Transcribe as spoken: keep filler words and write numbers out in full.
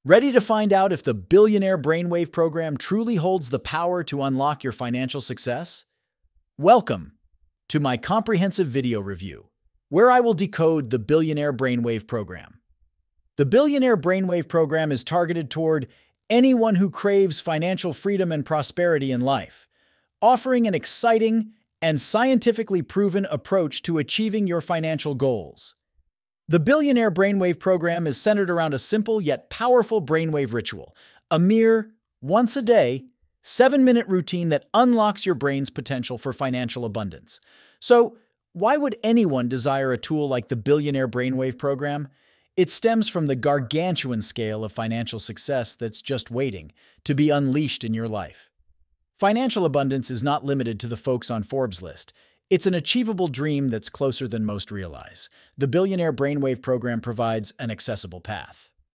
Ready to find out if the Billionaire Brainwave program truly holds the power to unlock your financial success? Welcome to my comprehensive video review, where I will decode the Billionaire Brainwave program. The Billionaire Brainwave program is targeted toward anyone who craves financial freedom and prosperity in life, offering an exciting and scientifically proven approach to achieving your financial goals. The Billionaire Brainwave program is centered around a simple yet powerful brainwave ritual, a mere, once-a-day, seven-minute routine that unlocks your brain's potential for financial abundance. So, why would anyone desire a tool like the Billionaire Brainwave program? It stems from the gargantuan scale of financial success that's just waiting to be unleashed in your life. Financial abundance is not limited to the folks on Forbes' list. It's an achievable dream that's closer than most realize. The Billionaire Brainwave program provides an accessible path.